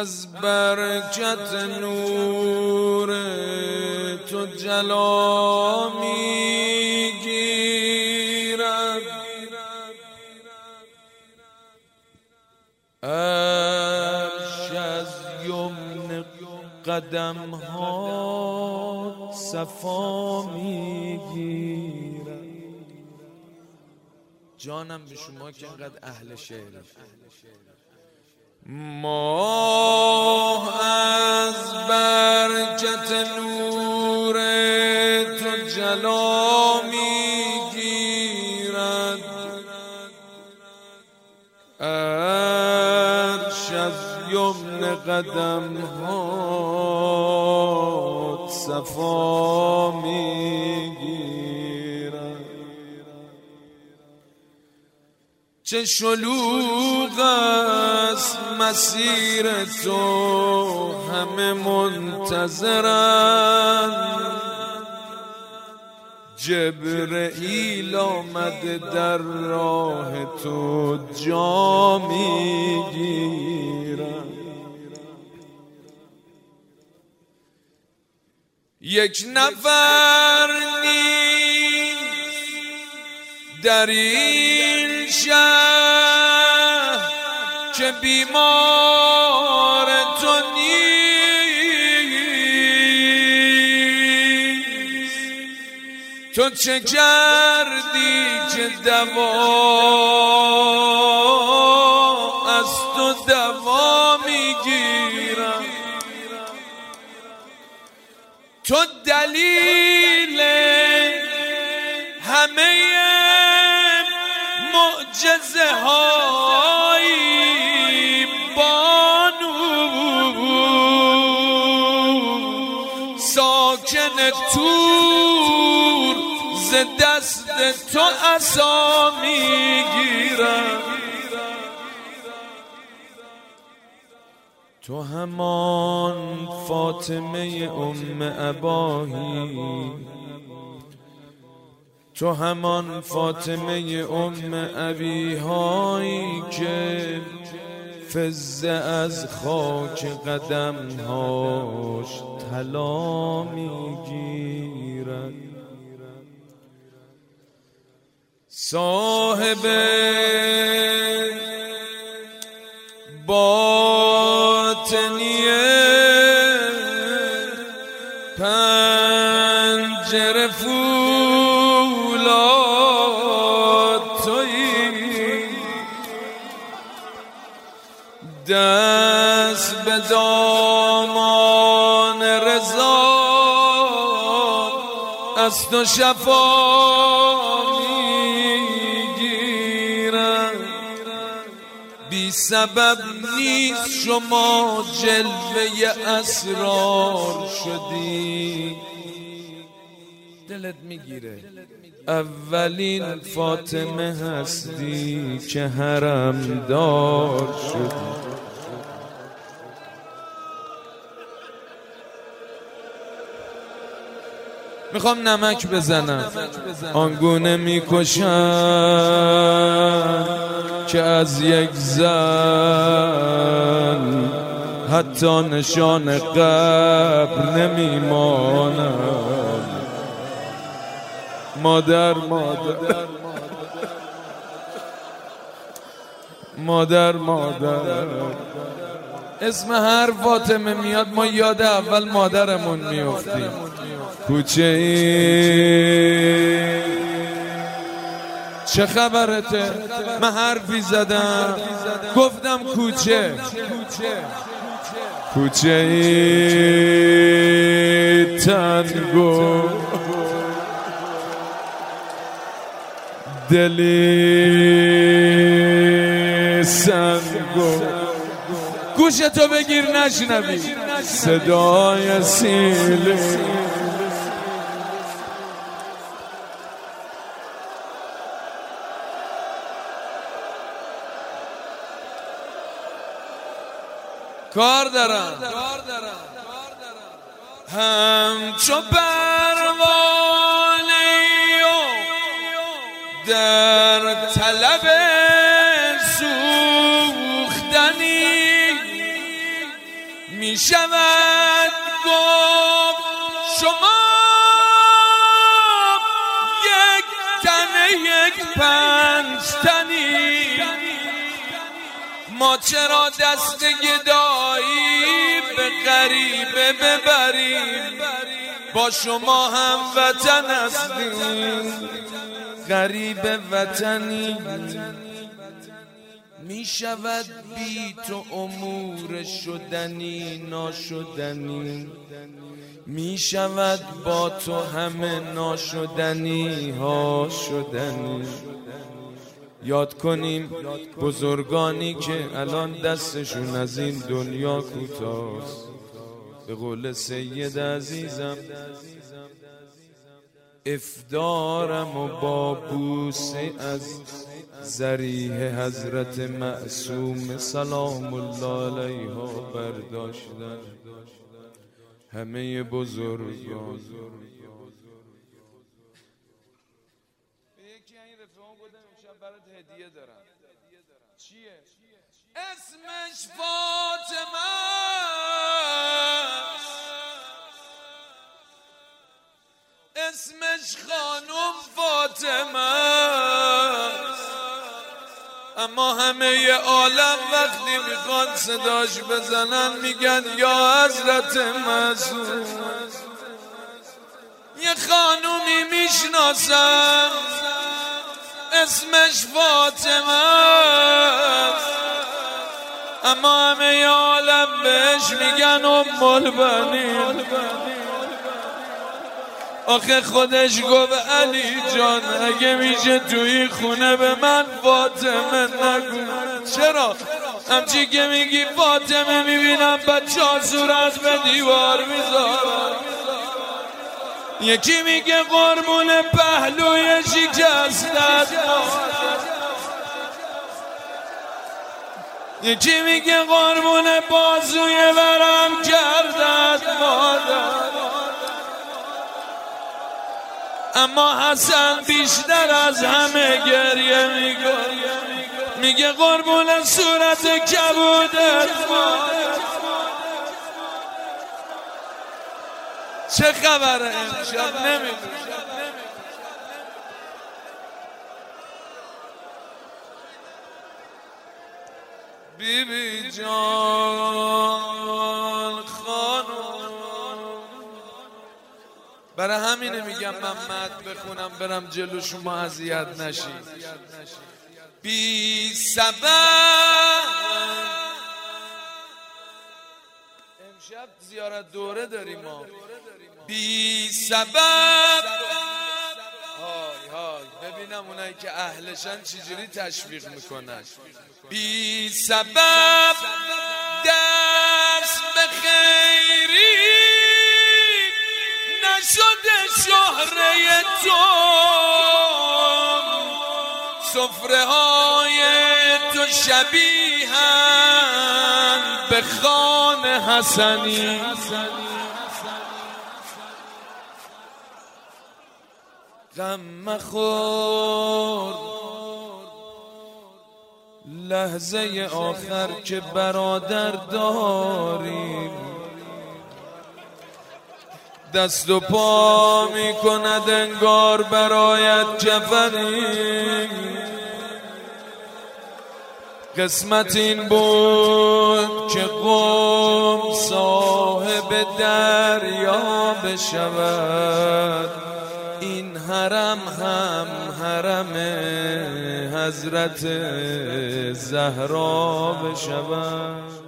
از برکت نور تو جلا میگیرد، عرش از یمن قدم ها صفا میگیرد. جانم به شما که اینقدر اهل شعر، ماه از برکت نور تو جلا میگیرد، عرش از یمن قدم ها صفا میگیرد. چه شلوغ است مسیر تو، همه منتظرند، جبرئیل آمده در راه تو جا میگیرد. یک نفر نیست در این شهر که بیمار تو نیست. تو چه کردی که دوا از تو دوا میگیرم؟ تو دلیل همه معجزه های بانو، ساکن تور ز دست تو عصا میگیرم. تو همان فاطمه ام اباهی، تو همان فاطمه ام ابیهایی که فضه از خاک قدمهاش طلا میگیرد. صاحب باطنیه پنجره فولاد تویی، دست به دامان رضا از تو شفا میگیرم. بی سبب نیست شما جلوه اسرار شدی، دلت میگیره اولین فاطمه هستی که حرم دار شدی. میخوام نمک بزنم، آنگونه میکشن که از یک زن حتی نشان قبر نمیماند. مادر مادر مادر مادر، اسم هر فاطمه میاد ما یاد اول مادرمون میافتیم. کوچه ای چه خبرته؟ من حرفی زدم گفتم کوچه، کوچه ای تنگو دلی سنگو، گوشتو بگیر نشنوی صدای سیلی. کار دارم همچو پروانه در طلب سوختنی، می شود گفت شما یک تنه یک پنج تنی، ما چرا دست گدایی به غریبه ببریم، با شما هم وطن هستیم غریب وطنی. می شود بی تو امور شدنی ناشدنی، می شود با تو همه ناشدنی ها شدنی. یاد کنیم بزرگانی که الان دستشون از این دنیا کوتاست. به قول سید عزیزم افدارم و با بوسه از ذریح حضرت معصوم سلام الله علیها برداشتن همه بزرگان. یکی این رفیقان گفتم امشب برات هدیه دارم. چیه؟ اسمش فاطمه است، اسمش خانم فاطمه است، اما همه عالم وقتی میخوان صداش بزنن میگن یا حضرت معصوم. یه خانومی میشناسم اسمش فاطمه است، اما همه عالم بهش میگن ام البنین. آخه خودش گفت علی جان اگه میشه توی خونه به من فاطمه نگو. چرا؟ همچی که میگی فاطمه میبینم بچه صورت به دیوار میذارن. یکی میگه قربون پهلوی شکستت، یکی میگه قربون بازوی ورم کردت مادر. اما حسن بیشتر از همه گریه میگه قربون صورت کبودت مادر. چه خبره امشب نمیدونم. بی بی جان خانم، برای همینه میگم من مد بخونم برم جلو شما اذیت نشید. بی سبب امشب زیارت دوره داریم ما. بی سبب های ببینم اونایی که اهلشن چجوری تشویق میکنن. بی سبب دست به خیری نشده شهره تو، سفره های تو شبیهن به خان حسنی. غم مخور لحظه آخر که برادر داریم، دست و پا می کند انگار برایت کفنی. قسمت این بود که قوم صاحب دریا بشود، این حرم هم حرم حضرت زهرا بشود.